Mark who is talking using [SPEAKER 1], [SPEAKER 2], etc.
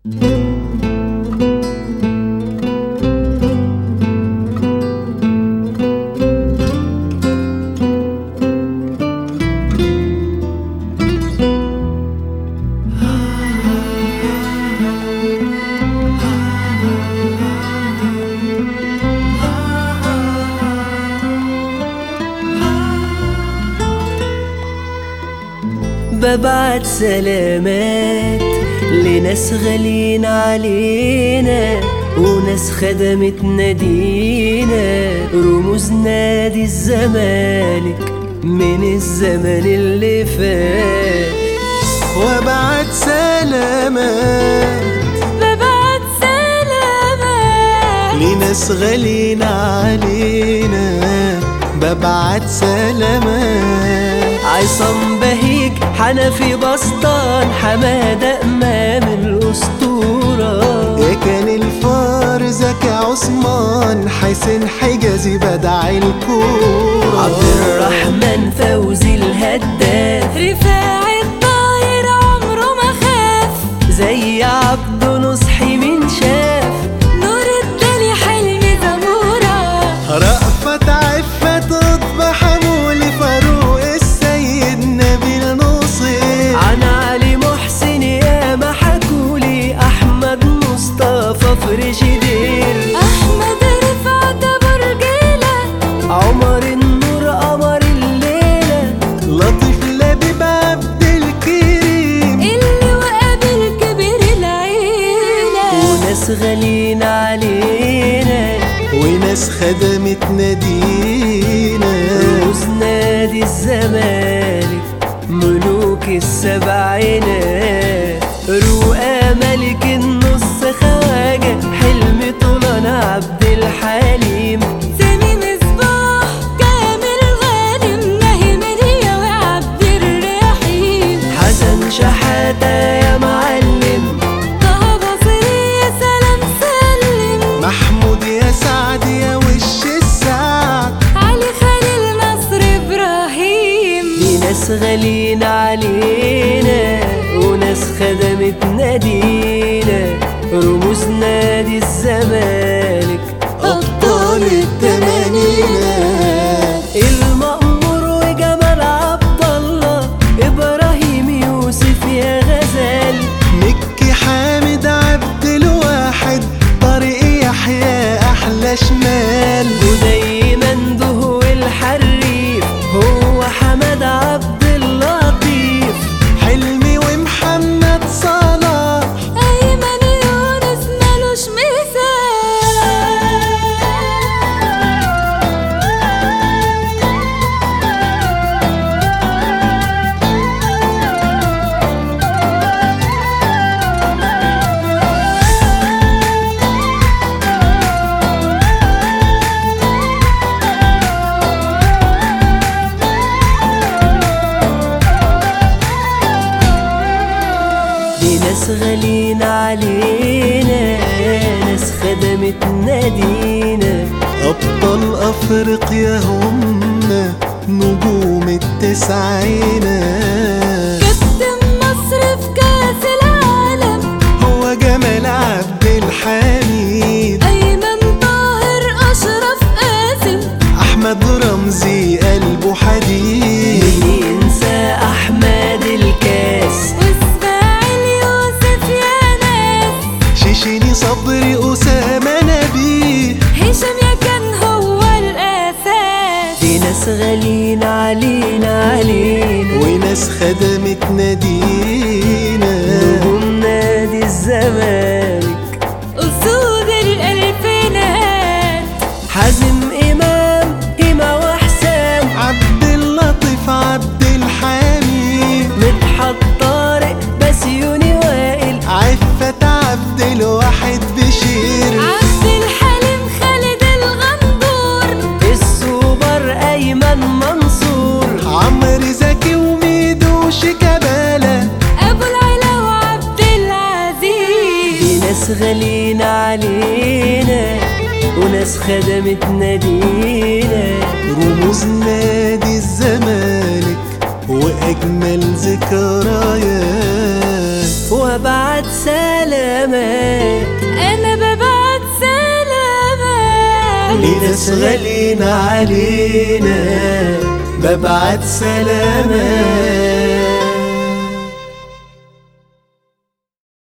[SPEAKER 1] ببعت سلامات لناس غاليين علينا وناس خدمت نادينا، رموز نادي الزمالك من الزمن اللي فات.
[SPEAKER 2] وبعت سلامات لناس غاليين علينا، ببعت سلامات.
[SPEAKER 1] عصام بهيج، حنفي بسطان، حمادة إمام الأسطورة،
[SPEAKER 2] يا كان الفار زكي عثمان، حسين حجازي بدع الكورة،
[SPEAKER 1] عبد الرحمن فوزي الهداف،
[SPEAKER 3] رفاعي الطاير عمره ما خاف،
[SPEAKER 1] زي عبده نصحي من شاف،
[SPEAKER 3] نور الدنيا حلمي زمورة،
[SPEAKER 2] رأفت عفت قطب حمولي، فاروق السيد نبيل نصير،
[SPEAKER 1] عن علي محسن ياما حكولي، أحمد مصطفى فرشدير،
[SPEAKER 3] أحمد رفعت أبو رجيلة،
[SPEAKER 1] عمر النور قمر الليلة،
[SPEAKER 2] لطيف لبيب عبد الكريم،
[SPEAKER 3] اللي وقابل كبير العيلة،
[SPEAKER 1] وناس غاليين علينا
[SPEAKER 2] وناس خدمت نادينا،
[SPEAKER 1] رموز نادي الزمالك ملوك السبعينات، رؤى ملك النص خواجة، حلمي طولان عبد الحليم،
[SPEAKER 3] سامي مصباح كامل غانم، ناهي مالية وعبد الرحيم،
[SPEAKER 1] حسن شحاتة يا معلم،
[SPEAKER 3] طه بصري يا سلام سلم،
[SPEAKER 2] محمود يا سعد يا وش السعد،
[SPEAKER 3] علي خليل نصر إبراهيم.
[SPEAKER 1] دي ناس غاليين علينا وناس خدمت نادينا، رموز نادي الزمالك
[SPEAKER 2] أبطال التمانينات،
[SPEAKER 1] المأمور وجمال عبد الله، إبراهيم يوسف يا غزال،
[SPEAKER 2] مكي حامد عبد الواحد، طارق يحيى أحلى شمال،
[SPEAKER 1] ودايما دهو الحريف هو حمد عبد اللطيف،
[SPEAKER 2] حلمي ومحمد صلاح،
[SPEAKER 3] أيمن يونس مالوش مثال.
[SPEAKER 1] دي ناس غاليين علينا ناس خدمت نادينا،
[SPEAKER 2] أبطال أفريقيا هم نجوم التسعينات،
[SPEAKER 3] كابتن مصر في كأس العالم،
[SPEAKER 2] هو جمال عبد الحميد،
[SPEAKER 3] أيمن طاهر أشرف قاسم،
[SPEAKER 2] أحمد رمزي قلبه حديد،
[SPEAKER 1] مين ينسى أحمد الكاس،
[SPEAKER 3] وإسماعيل يوسف يا ناس،
[SPEAKER 2] شيشيني صبري أسامة نبيه،
[SPEAKER 3] هشام يا كان هو الأساس.
[SPEAKER 1] دي ناس غاليين علينا
[SPEAKER 2] وناس خدمت نادينا،
[SPEAKER 1] نجوم نادي الزمالك
[SPEAKER 3] أسود الألفينات،
[SPEAKER 1] حازم إمام هيما وحسام،
[SPEAKER 2] عبد اللطيف عبد الحميد،
[SPEAKER 1] مدحت طارق بسيوني وائل،
[SPEAKER 2] عفت عبد الواحد بشير،
[SPEAKER 3] عبد الحليم خالد الغندور،
[SPEAKER 1] السوبر أيمن منصور،
[SPEAKER 2] عمرو زكي وميدو شيكابالا،
[SPEAKER 3] أبو العلا وعبد العزيز.
[SPEAKER 1] دي ناس غاليين علينا وناس خدمت نادينا،
[SPEAKER 2] رموز نادي الزمالك وأجمل ذكريات.
[SPEAKER 1] وابعت سلامات.
[SPEAKER 3] انا ببعت سلامات
[SPEAKER 1] لناس غاليين علينا ببعت سلامات.